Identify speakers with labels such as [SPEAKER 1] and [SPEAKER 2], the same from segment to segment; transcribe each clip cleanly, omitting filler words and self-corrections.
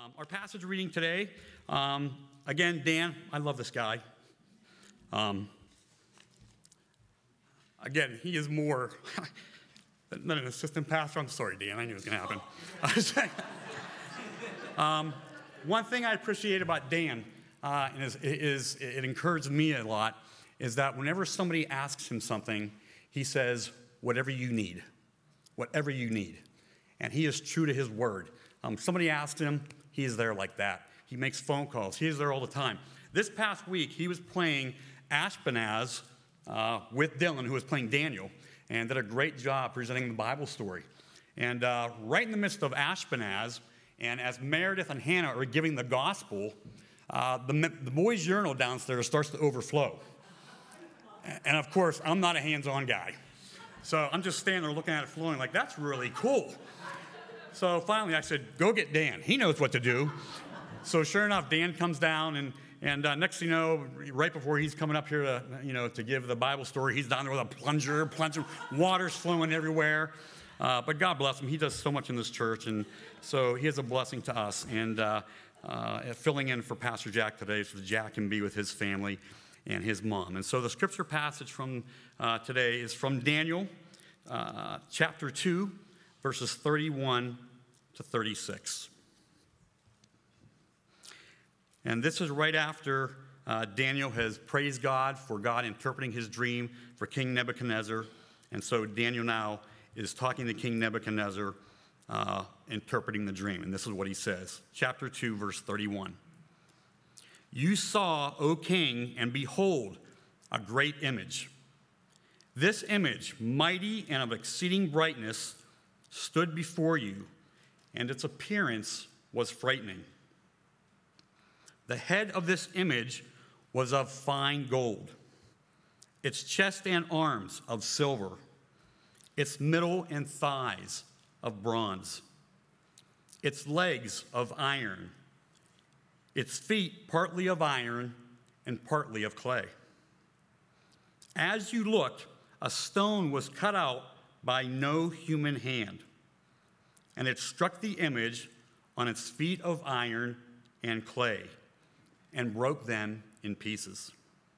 [SPEAKER 1] Our passage reading today, again, Dan, I love this guy. Again, he is more than an assistant pastor. I'm sorry, Dan, I knew it was going to happen. One thing I appreciate about Dan, and it encourages me a lot, is that whenever somebody asks him something, he says, whatever you need. Whatever you need. And he is true to his word. Somebody asked him, he is there like that. He makes phone calls. He is there all the time. This past week, he was playing Ashpenaz with Dylan, who was playing Daniel, and did a great job presenting the Bible story. And right in the midst of Ashpenaz, and as Meredith and Hannah are giving the gospel, the boys' urinal downstairs starts to overflow. And of course, I'm not a hands-on guy. So I'm just standing there looking at it flowing like, that's really cool. So finally I said, go get Dan. He knows what to do. So sure enough, Dan comes down, and next thing you know, right before he's coming up here to give the Bible story, he's down there with a plunger, water's flowing everywhere. But God bless him. He does so much in this church, and so he is a blessing to us. And filling in for Pastor Jack today so that Jack can be with his family and his mom. And so the scripture passage from today is from Daniel chapter 2, verses 31 to 36. And this is right after Daniel has praised God for God interpreting his dream for King Nebuchadnezzar. And so Daniel now is talking to King Nebuchadnezzar, interpreting the dream. And this is what he says. Chapter 2, verse 31. You saw, O king, and behold, a great image. This image, mighty and of exceeding brightness, stood before you, and its appearance was frightening. The head of this image was of fine gold, its chest and arms of silver, its middle and thighs of bronze, its legs of iron, its feet partly of iron and partly of clay. As you looked, a stone was cut out by no human hand, and it struck the image on its feet of iron and clay and broke them in pieces.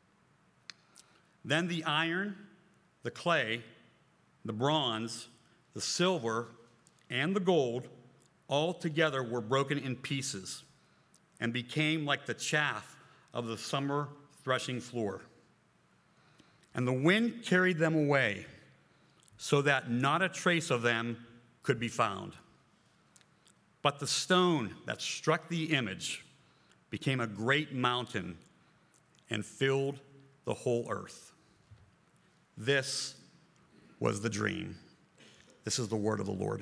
[SPEAKER 1] Then the iron, the clay, the bronze, the silver, and the gold all together were broken in pieces and became like the chaff of the summer threshing floor. And the wind carried them away, so that not a trace of them could be found. But the stone that struck the image became a great mountain and filled the whole earth. This was the dream. This is the word of the Lord.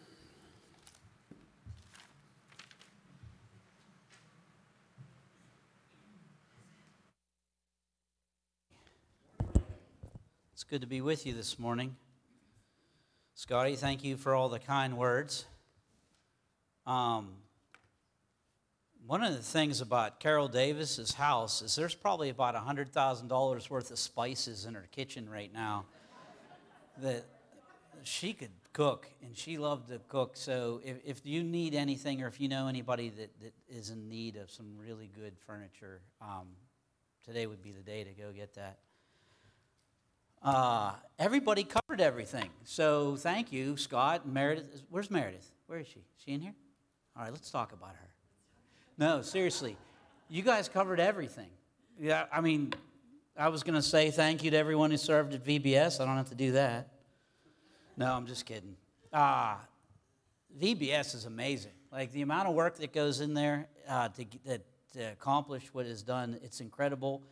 [SPEAKER 2] It's good to be with you this morning. Scotty, thank you for all the kind words. One of the things about Carol Davis's house is there's probably about $100,000 worth of spices in her kitchen right now that she could cook, and she loved to cook. So if you need anything, or if you know anybody that is in need of some really good furniture, today would be the day to go get that. Everybody covered everything. So thank you, Scott. Meredith, where's Meredith? Where is she? Is she in here? All right, let's talk about her. No, seriously, you guys covered everything. Yeah, I mean, I was going to say thank you to everyone who served at VBS. I don't have to do that. No, I'm just kidding. VBS is amazing. Like the amount of work that goes in there to accomplish what is done, it's incredible.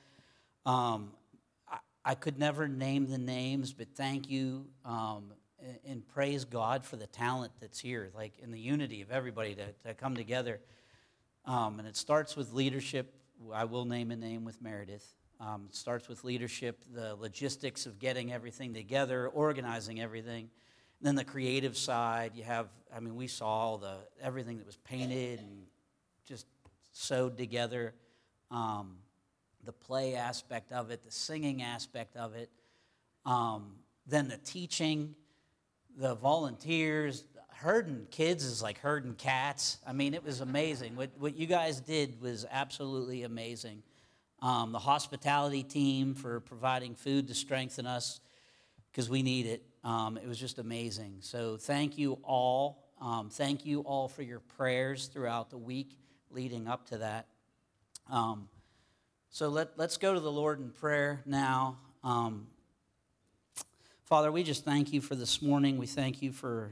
[SPEAKER 2] I could never name the names, but thank you and praise God for the talent that's here, like in the unity of everybody to come together. And it starts with leadership. I will name a name with Meredith. It starts with leadership, the logistics of getting everything together, organizing everything. And then the creative side, we saw everything that was painted and just sewed together. The play aspect of it, the singing aspect of it, then the teaching, the volunteers, herding kids is like herding cats. I mean, it was amazing. What you guys did was absolutely amazing. The hospitality team for providing food to strengthen us because we need it. It was just amazing. So thank you all. Thank you all for your prayers throughout the week leading up to that. So let's go to the Lord in prayer now. Father, we just thank you for this morning. We thank you for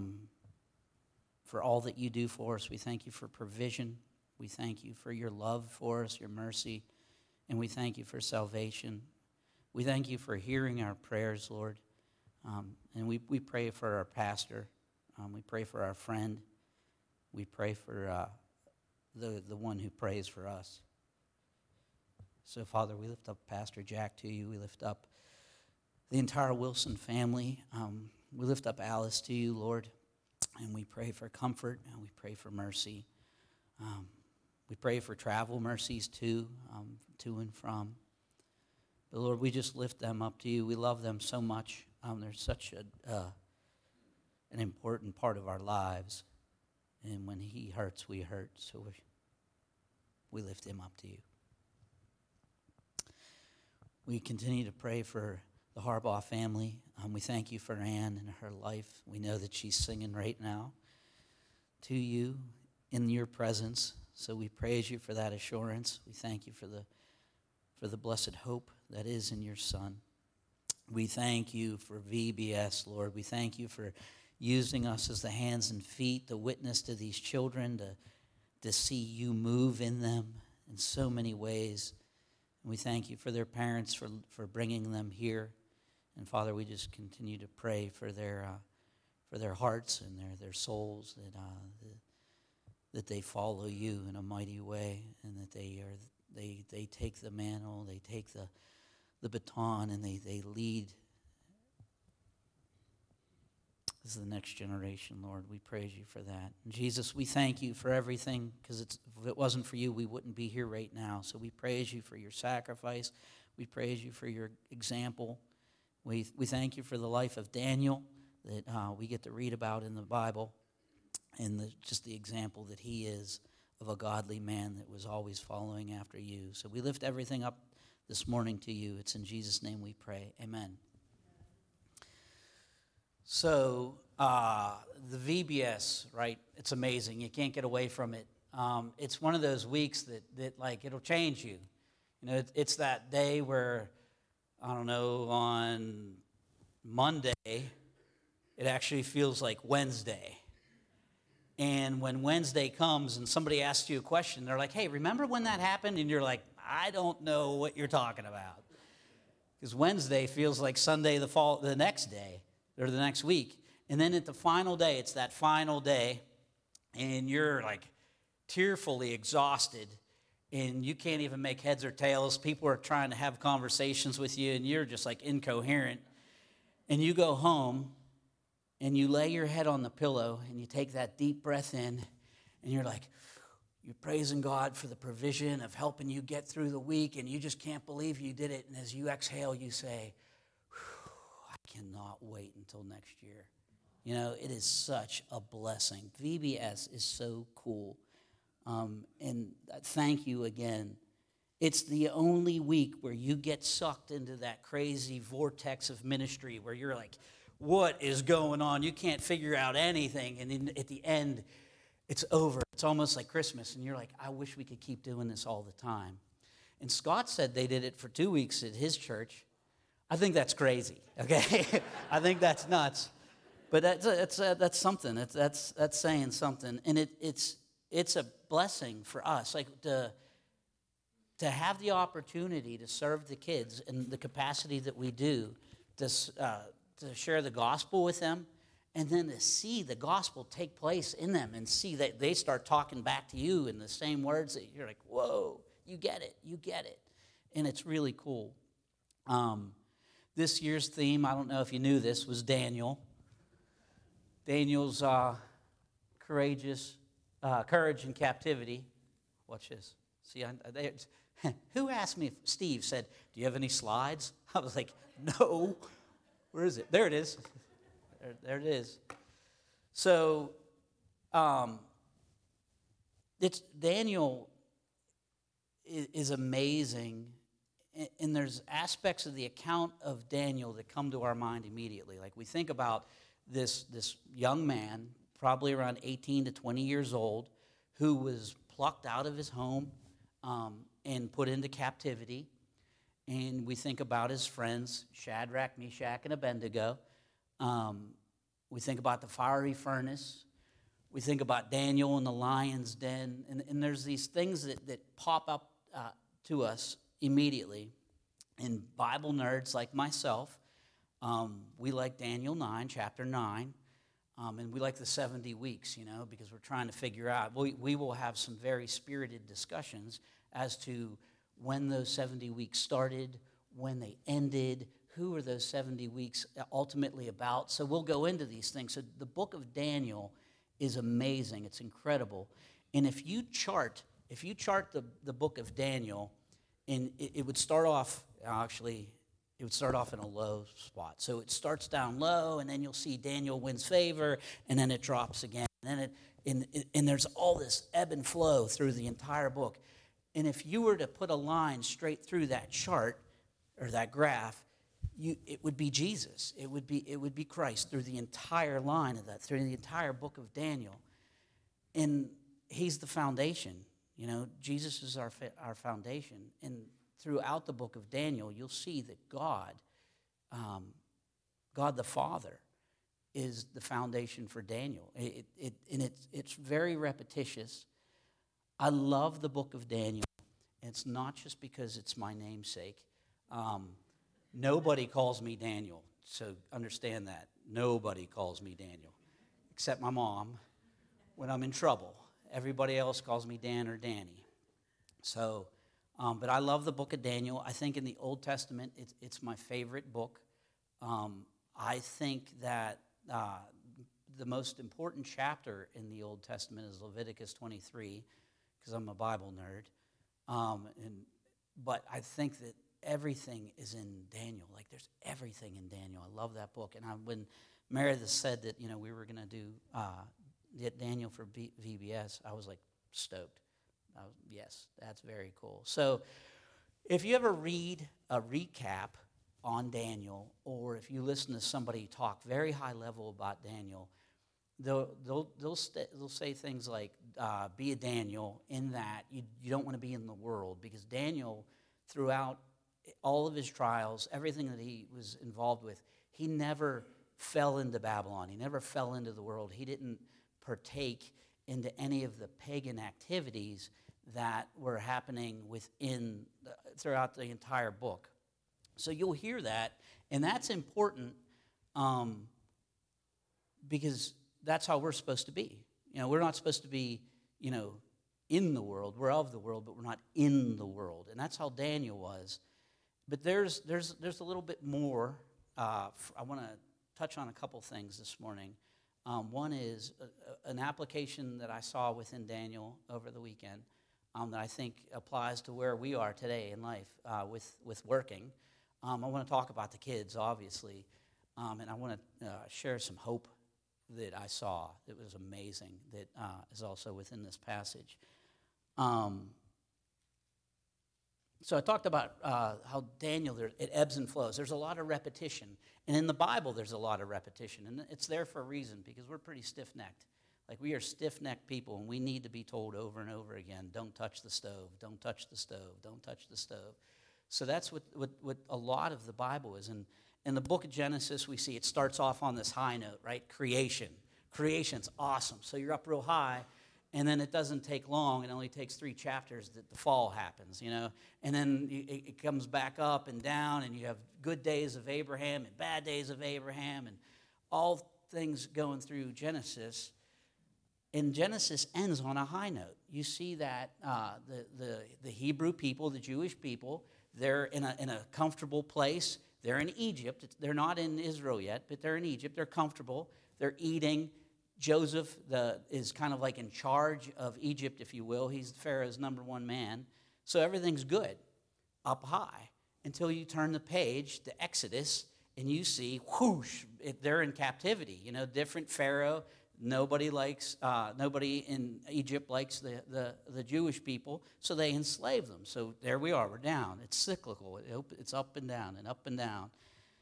[SPEAKER 2] all that you do for us. We thank you for provision. We thank you for your love for us, your mercy, and we thank you for salvation. We thank you for hearing our prayers, Lord, and we pray for our pastor. We pray for our friend. We pray for the one who prays for us. So, Father, we lift up Pastor Jack to you. We lift up the entire Wilson family. We lift up Alice to you, Lord, and we pray for comfort and we pray for mercy. We pray for travel mercies too, to and from. But Lord, we just lift them up to you. We love them so much. They're such an important part of our lives. And when he hurts, we hurt. So we lift him up to you. We continue to pray for the Harbaugh family. We thank you for Ann and her life. We know that she's singing right now to you in your presence. So we praise you for that assurance. We thank you for the blessed hope that is in your Son. We thank you for VBS, Lord. We thank you for using us as the hands and feet to witness to these children, to see you move in them in so many ways. And we thank you for their parents for bringing them here. And Father, we just continue to pray for their hearts and their souls, that they follow you in a mighty way, and that they take the mantle, they take the baton, and they lead as the next generation, Lord. We praise you for that. And Jesus, we thank you for everything, because if it wasn't for you, we wouldn't be here right now. So we praise you for your sacrifice. We praise you for your example. We thank you for the life of Daniel that we get to read about in the Bible, and just the example that he is of a godly man that was always following after you. So we lift everything up this morning to you. It's in Jesus' name we pray. Amen. So the VBS, right? It's amazing. You can't get away from it. It's one of those weeks that like it'll change you. You know, it's that day where, I don't know, on Monday, it actually feels like Wednesday. And when Wednesday comes and somebody asks you a question, they're like, hey, remember when that happened? And you're like, I don't know what you're talking about. Because Wednesday feels like Sunday the next day or the next week. And then at the final day, it's that final day, and you're like tearfully exhausted, and you can't even make heads or tails. People are trying to have conversations with you, and you're just like incoherent. And you go home, and you lay your head on the pillow, and you take that deep breath in, and you're like, you're praising God for the provision of helping you get through the week, and you just can't believe you did it. And as you exhale, you say, I cannot wait until next year. You know, it is such a blessing. VBS is so cool. And thank you again. It's the only week where you get sucked into that crazy vortex of ministry where you're like, what is going on? You can't figure out anything. And then at the end, it's over. It's almost like Christmas. And you're like, I wish we could keep doing this all the time. And Scott said they did it for 2 weeks at his church. I think that's crazy, okay? I think that's nuts. But that's something. That's saying something. And it's a blessing for us, like to have the opportunity to serve the kids in the capacity that we do, to share the gospel with them, and then to see the gospel take place in them and see that they start talking back to you in the same words that you're like, whoa, you get it. And it's really cool. This year's theme, I don't know if you knew this, was Daniel. Daniel's courage in captivity. Watch this. See, who asked me? Steve said, do you have any slides? I was like, no. Where is it? There it is. There it is. So, it's Daniel is amazing, and there's aspects of the account of Daniel that come to our mind immediately. Like we think about this young man, probably around 18 to 20 years old, who was plucked out of his home and put into captivity. And we think about his friends, Shadrach, Meshach, and Abednego. We think about the fiery furnace. We think about Daniel in the lion's den. And there's these things that pop up to us immediately. And Bible nerds like myself, we like Daniel 9, chapter 9. And we like the 70 weeks, because we're trying to figure out. We will have some very spirited discussions as to when those 70 weeks started, when they ended, who are those 70 weeks ultimately about. So we'll go into these things. So the book of Daniel is amazing. It's incredible. And if you chart the book of Daniel, and it would start off, it would start off in a low spot. So it starts down low, and then you'll see Daniel wins favor, and then it drops again. And then and there's all this ebb and flow through the entire book. And if you were to put a line straight through that chart or that graph, it would be Jesus. It would be Christ through the entire line of that, through the entire book of Daniel. And he's the foundation. Jesus is our foundation. And throughout the book of Daniel, you'll see that God the Father, is the foundation for Daniel. It's very repetitious. I love the book of Daniel. It's not just because it's my namesake. Nobody calls me Daniel, so understand that. Nobody calls me Daniel, except my mom when I'm in trouble. Everybody else calls me Dan or Danny. So, but I love the book of Daniel. I think in the Old Testament, it's my favorite book. I think that the most important chapter in the Old Testament is Leviticus 23, because I'm a Bible nerd. But I think that everything is in Daniel. Like there's everything in Daniel. I love that book. And when Meredith said that we were going to do get Daniel for VBS, I was like stoked. Yes, that's very cool. So if you ever read a recap on Daniel, or if you listen to somebody talk very high level about Daniel, they'll say things like, be a Daniel, in that you don't want to be in the world, because Daniel, throughout all of his trials, everything that he was involved with, he never fell into Babylon. He never fell into the world. He didn't partake into any of the pagan activities that were happening throughout the entire book. So you'll hear that, and that's important because that's how we're supposed to be. We're not supposed to be, in the world. We're of the world, but we're not in the world. And that's how Daniel was. But there's a little bit more. I want to touch on a couple things this morning. One is an application that I saw within Daniel over the weekend that I think applies to where we are today in life with working. I want to talk about the kids, obviously, and I want to share some hope that I saw that was amazing, that is also within this passage. So I talked about how Daniel, it ebbs and flows. There's a lot of repetition. And in the Bible, there's a lot of repetition. And it's there for a reason, because we're pretty stiff-necked. Like, we are stiff-necked people, and we need to be told over and over again, don't touch the stove, don't touch the stove, don't touch the stove. So that's what a lot of the Bible is. And in the book of Genesis, we see it starts off on this high note, right? Creation. Creation's awesome. So you're up real high. And then it doesn't take long. It only takes 3 chapters that the fall happens, And then it comes back up and down, and you have good days of Abraham and bad days of Abraham, and all things going through Genesis. And Genesis ends on a high note. You see that the Hebrew people, the Jewish people, they're in a comfortable place. They're in Egypt. They're not in Israel yet, but they're in Egypt. They're comfortable. They're eating. Joseph is kind of like in charge of Egypt, if you will. He's Pharaoh's number 1 man. So everything's good up high until you turn the page to Exodus and you see, whoosh, they're in captivity. Different Pharaoh. Nobody in Egypt likes the Jewish people, so they enslave them. So there we are, we're down. It's cyclical. It's up and down and up and down.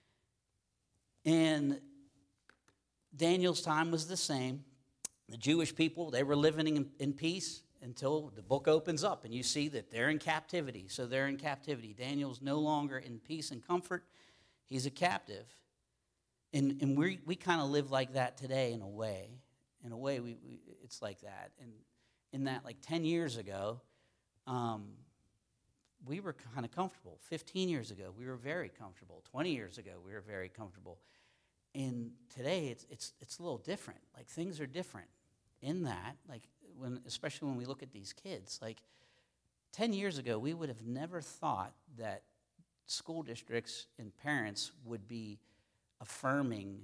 [SPEAKER 2] And Daniel's time was the same. The Jewish people, they were living in peace until the book opens up, and you see that they're in captivity. So they're in captivity. Daniel's no longer in peace and comfort. He's a captive. And we kind of live like that today in a way. In a way, it's like that. And in that, like 10 years ago, we were kind of comfortable. 15 years ago, we were very comfortable. 20 years ago, we were very comfortable. And today, it's a little different. Like, things are different in that. Like, especially when we look at these kids. Like, 10 years ago, we would have never thought that school districts and parents would be affirming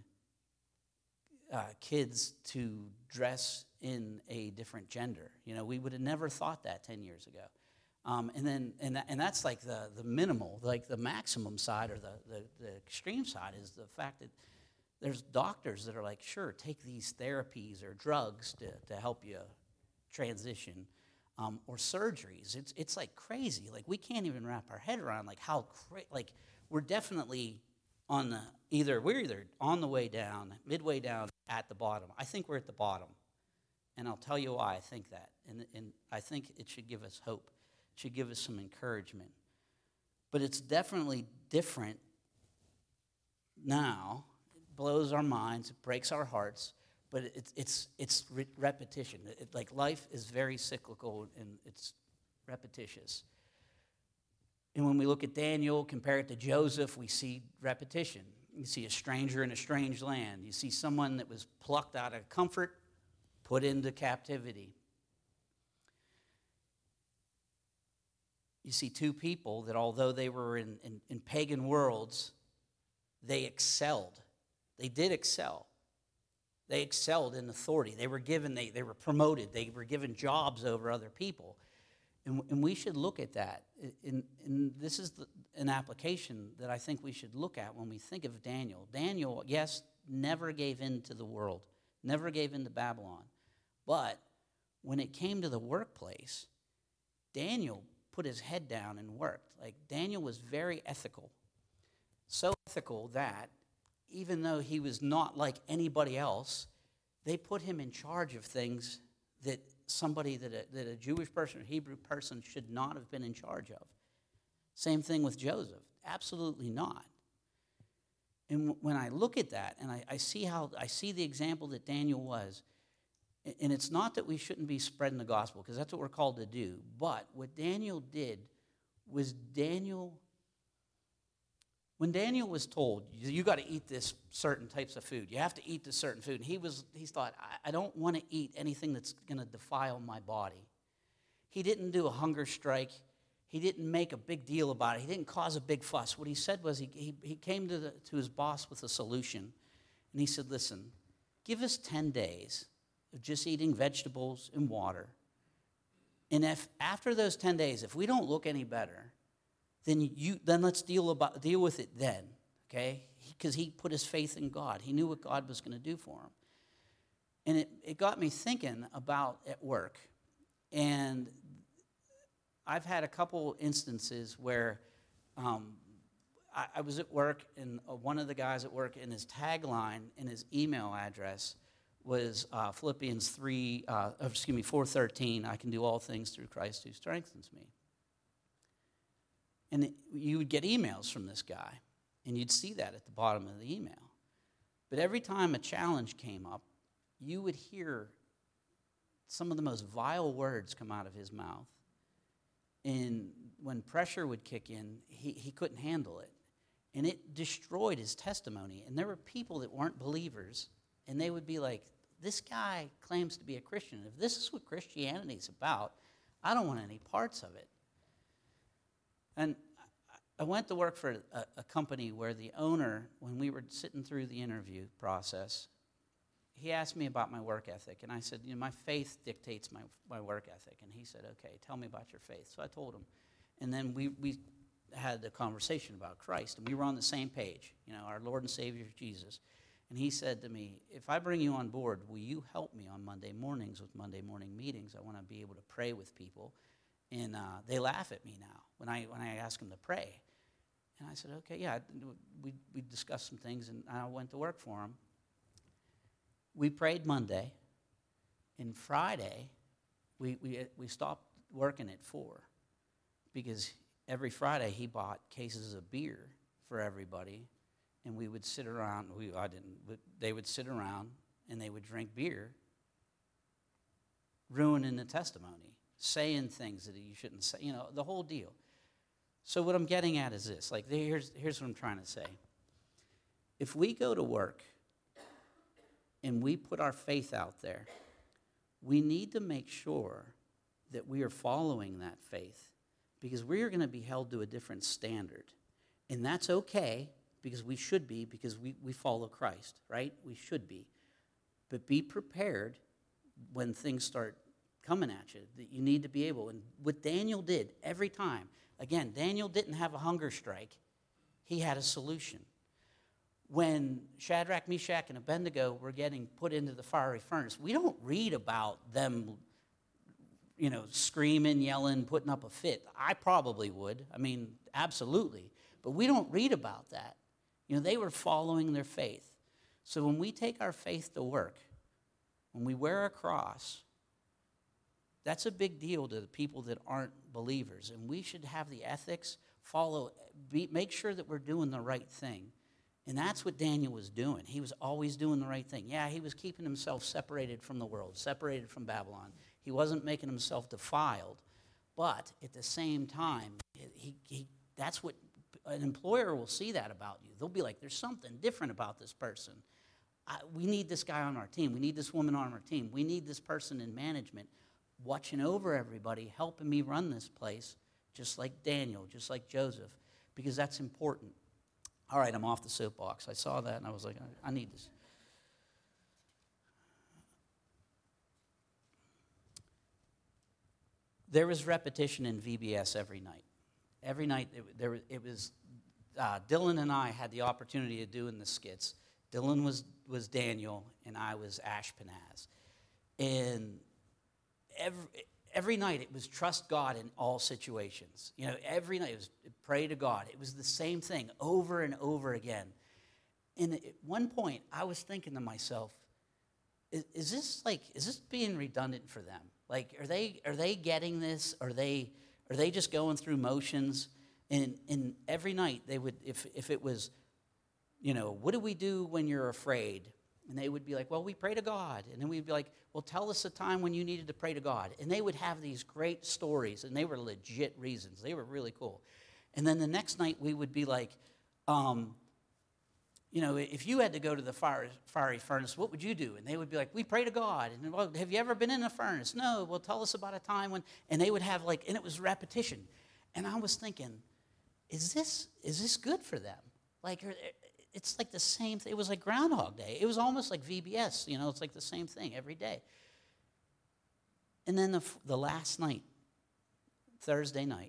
[SPEAKER 2] kids to dress in a different gender. You know, we would have never thought that 10 years ago. And that's like the minimal, like the maximum side or the extreme side is the fact that there's doctors that are like, sure, take these therapies or drugs to help you transition, or surgeries. It's like crazy. Like, we can't even wrap our head around like how like we're definitely we're either on the way down, midway down, at the bottom. I think we're at the bottom, and I'll tell you why I think that. And I think it should give us hope. It should give us some encouragement. But it's definitely different now. It blows our minds. It breaks our hearts. But it's repetition. Like, life is very cyclical, and it's repetitious. And when we look at Daniel, compare it to Joseph, we see repetition. You see a stranger in a strange land. You see someone that was plucked out of comfort, put into captivity. You see two people that, although they were in pagan worlds, they excelled. They did excel. They excelled in authority. They were given, they were promoted. They were given jobs over other people. And we should look at that. And this is an application that I think we should look at when we think of Daniel. Daniel, yes, never gave in to the world, never gave in to Babylon. But when it came to the workplace, Daniel put his head down and worked. Like, Daniel was very ethical. So ethical that even though he was not like anybody else, they put him in charge of things that that a Jewish person or Hebrew person should not have been in charge of. Same thing with Joseph. Absolutely not. And when I look at that and I see the example that Daniel was, and it's not that we shouldn't be spreading the gospel, because that's what we're called to do, but what Daniel did was when Daniel was told, you got to eat this certain types of food, you have to eat this certain food, and he thought, I don't want to eat anything that's going to defile my body. He didn't do a hunger strike. He didn't make a big deal about it. He didn't cause a big fuss. What he said was he came to his boss with a solution, and he said, listen, give us 10 days of just eating vegetables and water, and if after those 10 days, if we don't look any better, then let's deal with it then, okay? Because he put his faith in God. He knew what God was going to do for him. And it got me thinking about at work. And I've had a couple instances where I was at work, and one of the guys at work, in his tagline in his email address was Philippians 4:13, I can do all things through Christ who strengthens me. And you would get emails from this guy, and you'd see that at the bottom of the email. But every time a challenge came up, you would hear some of the most vile words come out of his mouth. And when pressure would kick in, he couldn't handle it. And it destroyed his testimony. And there were people that weren't believers, and they would be like, this guy claims to be a Christian. If this is what Christianity is about, I don't want any parts of it. And I went to work for a company where the owner, when we were sitting through the interview process, he asked me about my work ethic. And I said, my faith dictates my work ethic. And he said, okay, tell me about your faith. So I told him. And then we had a conversation about Christ. And we were on the same page, our Lord and Savior Jesus. And he said to me, if I bring you on board, will you help me on Monday mornings with Monday morning meetings? I want to be able to pray with people. And they laugh at me now when I ask them to pray. And I said, okay, yeah. We discussed some things, and I went to work for him. We prayed Monday. And Friday, we stopped working at 4 because every Friday he bought cases of beer for everybody. And we would sit around, but they would sit around and they would drink beer, ruining the testimony, saying things that you shouldn't say, the whole deal. So what I'm getting at is this, here's what I'm trying to say. If we go to work and we put our faith out there, we need to make sure that we are following that faith because we are going to be held to a different standard. And that's okay. Because we should be, because we follow Christ, right? We should be. But be prepared when things start coming at you, that you need to be able. And what Daniel did every time, again, Daniel didn't have a hunger strike. He had a solution. When Shadrach, Meshach, and Abednego were getting put into the fiery furnace, we don't read about them, screaming, yelling, putting up a fit. I probably would. Absolutely. But we don't read about that. They were following their faith. So when we take our faith to work, when we wear a cross, that's a big deal to the people that aren't believers. And we should have the ethics, make sure that we're doing the right thing. And that's what Daniel was doing. He was always doing the right thing. Yeah, he was keeping himself separated from the world, separated from Babylon. He wasn't making himself defiled. But at the same time, that's what an employer will see that about you. They'll be like, there's something different about this person. We need this guy on our team. We need this woman on our team. We need this person in management watching over everybody, helping me run this place, just like Daniel, just like Joseph, because that's important. All right, I'm off the soapbox. I saw that, and I was like, I need this. There was repetition in VBS every night. Every night, it was Dylan and I had the opportunity of doing the skits. Dylan was Daniel, and I was Ashpenaz. And every night, it was trust God in all situations. Every night, it was pray to God. It was the same thing over and over again. And at one point, I was thinking to myself, is this being redundant for them? Are they getting this? Are they just going through motions? And every night they would, if it was, what do we do when you're afraid? And they would be like, well, we pray to God. And then we'd be like, well, tell us a time when you needed to pray to God. And they would have these great stories, and they were legit reasons. They were really cool. And then the next night we would be like, if you had to go to the fiery furnace, what would you do? And they would be like, we pray to God. And, well, have you ever been in a furnace? No. Well, tell us about a time when, and they would have and it was repetition. And I was thinking, is this good for them? It's like the same thing. It was like Groundhog Day. It was almost like VBS. It's like the same thing every day. And then the last night, Thursday night,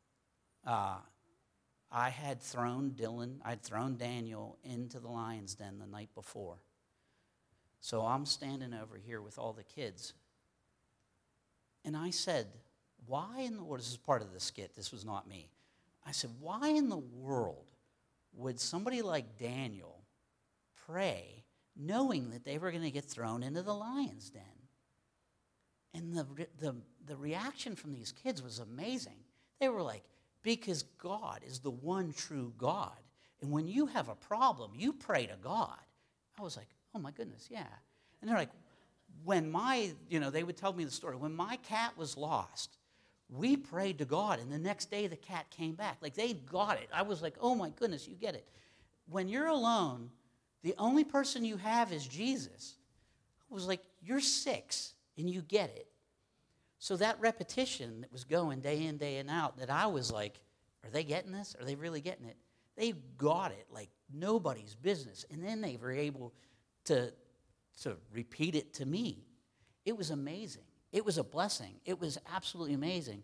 [SPEAKER 2] I had thrown Daniel into the lion's den the night before. So I'm standing over here with all the kids. And I said, why in the world, this is part of the skit, this was not me. I said, why in the world would somebody like Daniel pray knowing that they were going to get thrown into the lion's den? And the reaction from these kids was amazing. They were like, because God is the one true God. And when you have a problem, you pray to God. I was like, oh my goodness, yeah. And they're like, they would tell me the story. When my cat was lost, we prayed to God, and the next day the cat came back. They got it. I was like, oh my goodness, you get it. When you're alone, the only person you have is Jesus. I was like, you're 6, and you get it. So that repetition that was going day in, day in out, that I was like, are they getting this? Are they really getting it? They got it like nobody's business. And then they were able to repeat it to me. It was amazing. It was a blessing. It was absolutely amazing.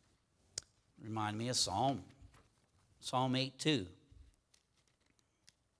[SPEAKER 2] Remind me of Psalm 8:2.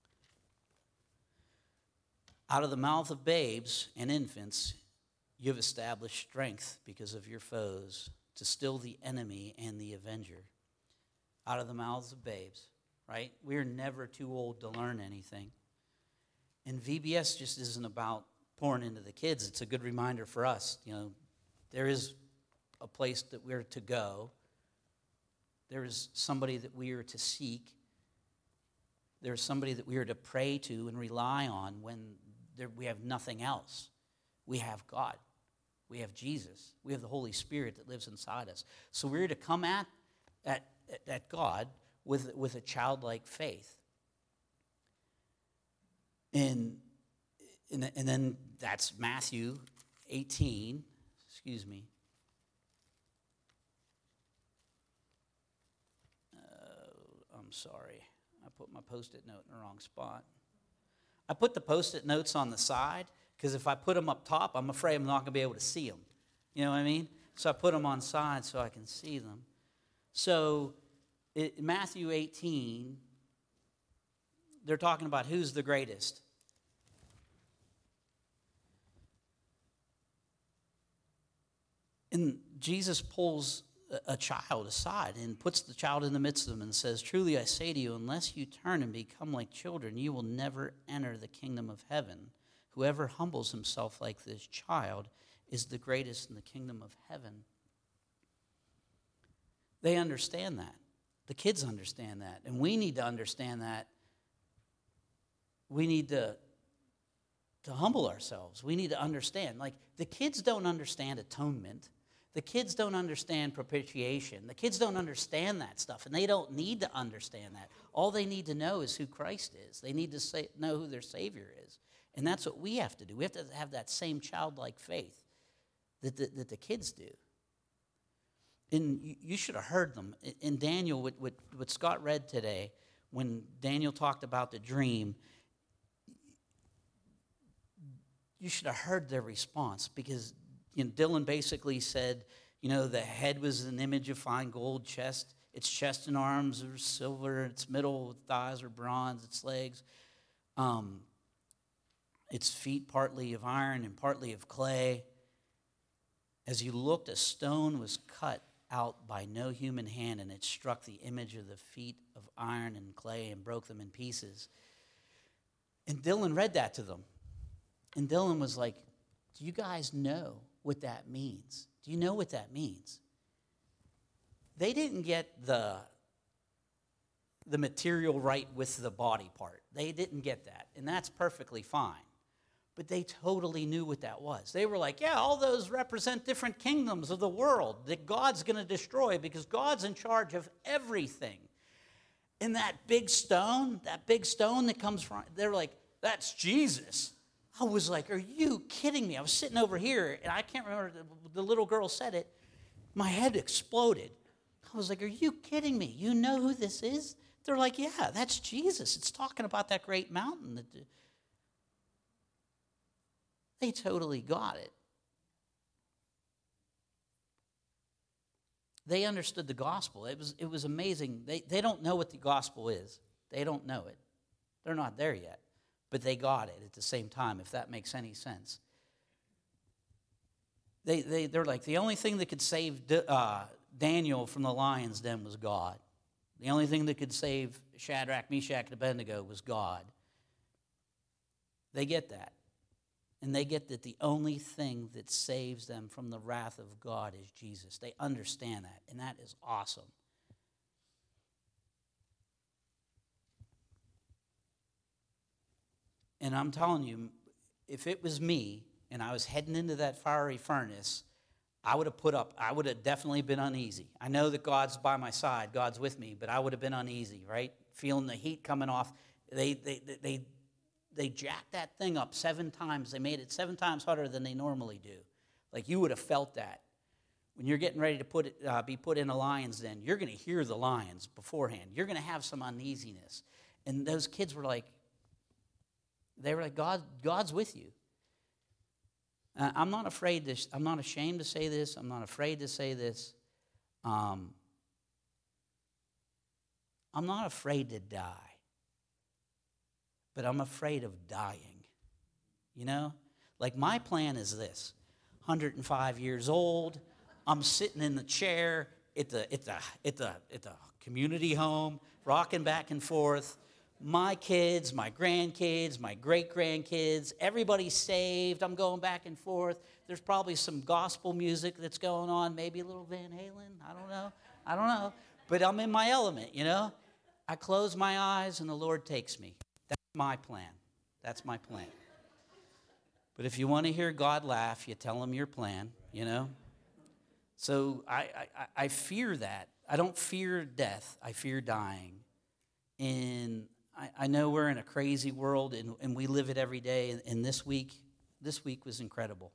[SPEAKER 2] Out of the mouth of babes and infants, you have established strength because of your foes to still the enemy and the avenger. Out of the mouths of babes, right? We're never too old to learn anything. And VBS just isn't about pouring into the kids. It's a good reminder for us. There is a place that we're to go. There is somebody that we are to seek. There's somebody that we are to pray to and rely on when we have nothing else. We have God. We have Jesus. We have the Holy Spirit that lives inside us. So we're to come at God with a childlike faith. And then that's Matthew 18. Excuse me. I'm sorry. I put my Post-it note in the wrong spot. I put the Post-it notes on the side because if I put them up top, I'm afraid I'm not going to be able to see them. You know what I mean? So I put them on side so I can see them. So Matthew 18, they're talking about who's the greatest. And Jesus pulls a child aside and puts the child in the midst of them and says, "Truly I say to you, unless you turn and become like children, you will never enter the kingdom of heaven. Whoever humbles himself like this child is the greatest in the kingdom of heaven." They understand that. The kids understand that. And we need to understand that. We need to humble ourselves. We need to understand. Like, the kids don't understand atonement. The kids don't understand propitiation. The kids don't understand that stuff, and they don't need to understand that. All they need to know is who Christ is. They need to know who their Savior is. And that's what we have to do. We have to have that same childlike faith that the kids do. And you should have heard them. In Daniel, what Scott read today, when Daniel talked about the dream, you should have heard their response, because Dylan basically said, the head was an image of fine gold, its chest and arms are silver, its middle thighs are bronze, its legs, its feet partly of iron and partly of clay. As you looked, a stone was cut out by no human hand, and it struck the image of the feet of iron and clay and broke them in pieces. And Dylan read that to them. And Dylan was like, "Do you guys know what that means? Do you know what that means?" They didn't get the material right with the body part. They didn't get that, and that's perfectly fine. But they totally knew what that was. They were like, yeah, all those represent different kingdoms of the world that God's going to destroy because God's in charge of everything. And that big stone that comes from, they're like, that's Jesus. I was like, are you kidding me? I was sitting over here, and I can't remember, the little girl said it. My head exploded. I was like, are you kidding me? You know who this is? They're like, yeah, that's Jesus. It's talking about that great mountain. They totally got it. They understood the gospel. It was amazing. They don't know what the gospel is. They don't know it. They're not there yet. But they got it at the same time, if that makes any sense. They're like, the only thing that could save Daniel from the lion's den was God. The only thing that could save Shadrach, Meshach, and Abednego was God. They get that. And they get that the only thing that saves them from the wrath of God is Jesus. They understand that, and that is awesome. And I'm telling you, if it was me and I was heading into that fiery furnace, I would have definitely been uneasy. I know that God's by my side, God's with me, but I would have been uneasy, right? Feeling the heat coming off. They jacked that thing up 7 times. They made it 7 times hotter than they normally do. Like, you would have felt that. When you're getting ready to be put in a lion's den, you're going to hear the lions beforehand. You're going to have some uneasiness. And those kids were like, God's with you. I'm not afraid I'm not ashamed to say this. I'm not afraid to say this. I'm not afraid to die. But I'm afraid of dying. you know? Like my plan is this: 105 years old, I'm sitting in the chair at the community home, rocking back and forth. My kids, my grandkids, my great-grandkids, everybody's saved. I'm going back and forth. There's probably some gospel music that's going on, maybe a little Van Halen. I don't know. But I'm in my element, you know? I close my eyes and the Lord takes me. That's my plan. That's my plan. But if you want to hear God laugh, you tell him your plan, you know? So I fear that. I don't fear death. I fear dying. And I know we're in a crazy world, and we live it every day. And this week was incredible.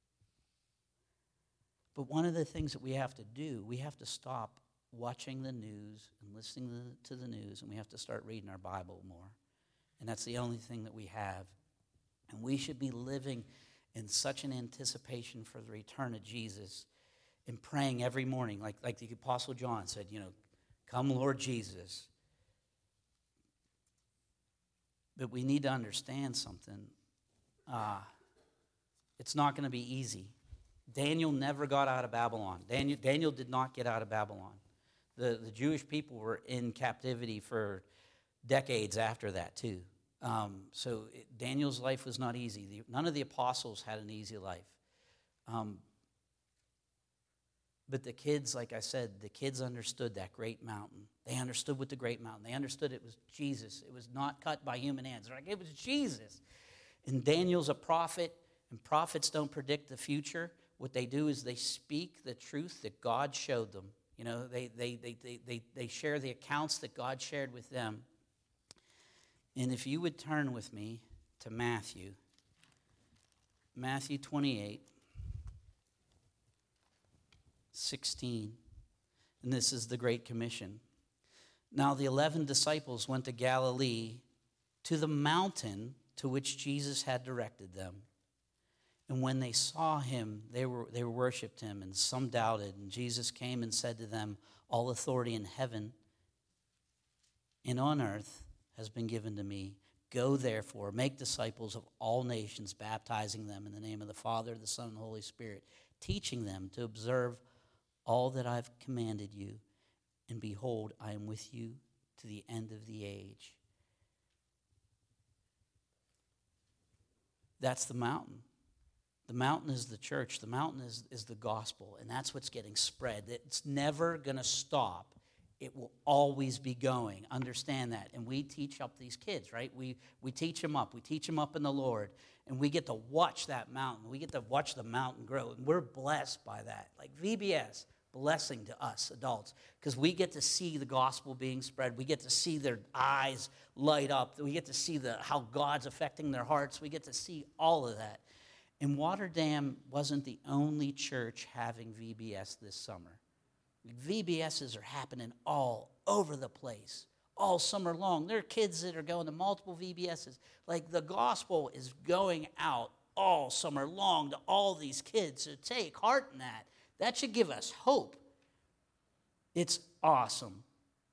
[SPEAKER 2] But one of the things that we have to do, we have to stop watching the news and listening to the news, and we have to start reading our Bible more. And that's the only thing that we have. And we should be living in such an anticipation for the return of Jesus and praying every morning, like the Apostle John said, you know, come Lord Jesus. But we need to understand something. It's not going to be easy. Daniel never got out of Babylon. Daniel did not get out of Babylon. The Jewish people were in captivity for decades after that too. Daniel's life was not easy. None of the apostles had an easy life. But the kids, like I said, the kids understood that great mountain. They understood what the great mountain. They understood it was Jesus. It was not cut by human hands. They're like, it was Jesus. And Daniel's a prophet, and prophets don't predict the future. What they do is they speak the truth that God showed them. You know, they share the accounts that God shared with them. And if you would turn with me to Matthew 28, 16, and this is the Great Commission. Now the 11 disciples went to Galilee, to the mountain to which Jesus had directed them. And when they saw him, they worshipped him, and some doubted. And Jesus came and said to them, all authority in heaven and on earth has been given to me. Go therefore, make disciples of all nations, baptizing them in the name of the Father, the Son, and the Holy Spirit, teaching them to observe all that I've commanded you. And behold, I am with you to the end of the age. That's the mountain. The mountain is the church. The mountain is the gospel, and that's what's getting spread. It's never going to stop. It will always be going. Understand that. And we teach up these kids, right? We teach them up. We teach them up in the Lord, and we get to watch that mountain. We get to watch the mountain grow, and we're blessed by that. Like VBS, blessing to us adults, because we get to see the gospel being spread. We get to see their eyes light up. We get to see how God's affecting their hearts. We get to see all of that. And Waterdam wasn't the only church having VBS this summer. VBSs are happening all over the place, all summer long. There are kids that are going to multiple VBSs. Like the gospel is going out all summer long to all these kids. So take heart in that. That should give us hope. It's awesome.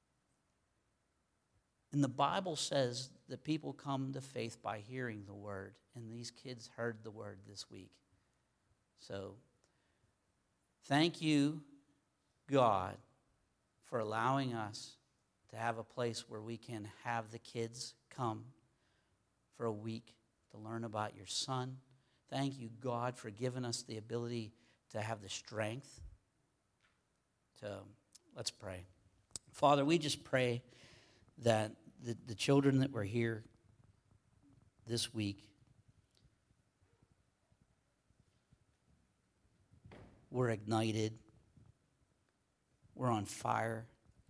[SPEAKER 2] And the Bible says that people come to faith by hearing the word. And these kids heard the word this week. So, thank you, God, for allowing us to have a place where we can have the kids come for a week to learn about your son. Thank you, God, for giving us the ability to have the strength let's pray. Father, we just pray that the children that were here this week were ignited, we're on fire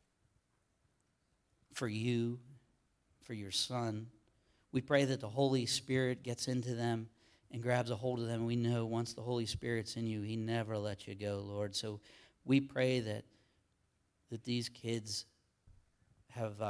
[SPEAKER 2] for you, for your son. We pray that the Holy Spirit gets into them and grabs a hold of them. We know once the Holy Spirit's in you, he never lets you go, Lord. So we pray that these kids have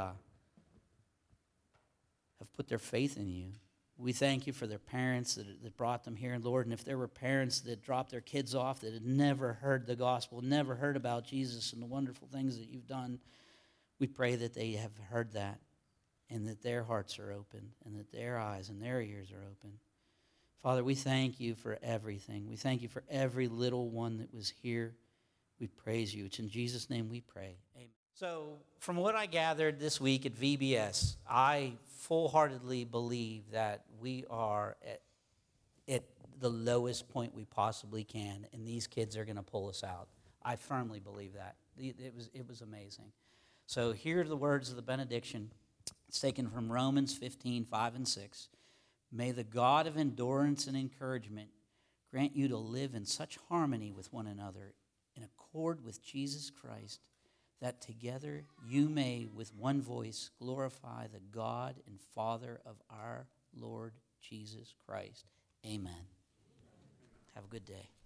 [SPEAKER 2] put their faith in you. We thank you for their parents that brought them here, Lord. And if there were parents that dropped their kids off that had never heard the gospel, never heard about Jesus and the wonderful things that you've done, we pray that they have heard that and that their hearts are open and that their eyes and their ears are open. Father, we thank you for everything. We thank you for every little one that was here. We praise you. It's in Jesus' name we pray. Amen. So, from what I gathered this week at VBS, I full-heartedly believe that we are at the lowest point we possibly can, and these kids are going to pull us out. I firmly believe that. It was amazing. So here are the words of the benediction. It's taken from Romans 15:5-6. May the God of endurance and encouragement grant you to live in such harmony with one another, in accord with Jesus Christ, that together you may with one voice glorify the God and Father of our Lord Jesus Christ. Amen. Have a good day.